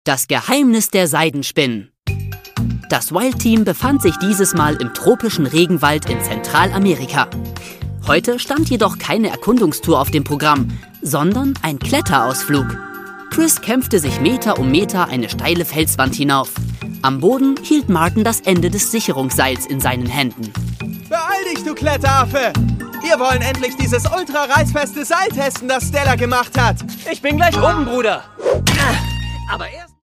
Das Geheimnis der Seidenspinnen. Das Wild Team befand sich dieses Mal im tropischen Regenwald in Zentralamerika. Heute stand jedoch keine Erkundungstour auf dem Programm, sondern ein Kletterausflug. Chris kämpfte sich Meter um Meter eine steile Felswand hinauf. Am Boden hielt Martin das Ende des Sicherungsseils in seinen Händen. Beeil dich, du Kletteraffe! Wir wollen endlich dieses ultra-reißfeste Seil testen, das Stella gemacht hat. Ich bin gleich oben, Bruder. Aber erst...